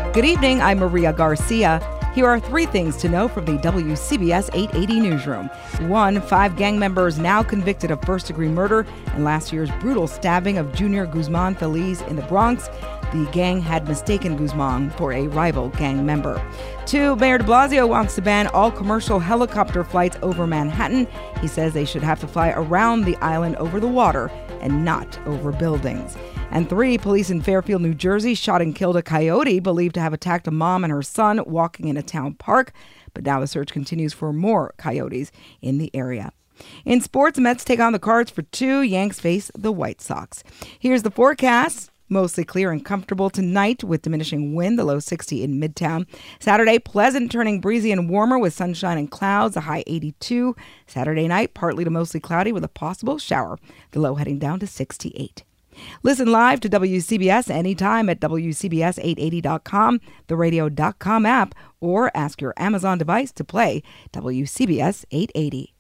Good evening, I'm Maria Garcia. Here are three things to know from the WCBS 880 newsroom. 1, 5 gang members now convicted of first-degree murder in last year's brutal stabbing of Junior Guzman Feliz in the Bronx. The gang had mistaken Guzman for a rival gang member. 2, Mayor de Blasio wants to ban all commercial helicopter flights over Manhattan. He says they should have to fly around the island over the water and not over buildings. And 3, police in Fairfield, New Jersey shot and killed a coyote believed to have attacked a mom and her son walking in a town park. But now the search continues for more coyotes in the area. In sports, Mets take on the Cards for 2. Yanks face the White Sox. Here's the forecast. Mostly clear and comfortable tonight with diminishing wind, the low 60 in Midtown. Saturday, pleasant, turning breezy and warmer with sunshine and clouds, a high 82. Saturday night, partly to mostly cloudy with a possible shower, the low heading down to 68. Listen live to WCBS anytime at WCBS880.com, the radio.com app, or ask your Amazon device to play WCBS 880.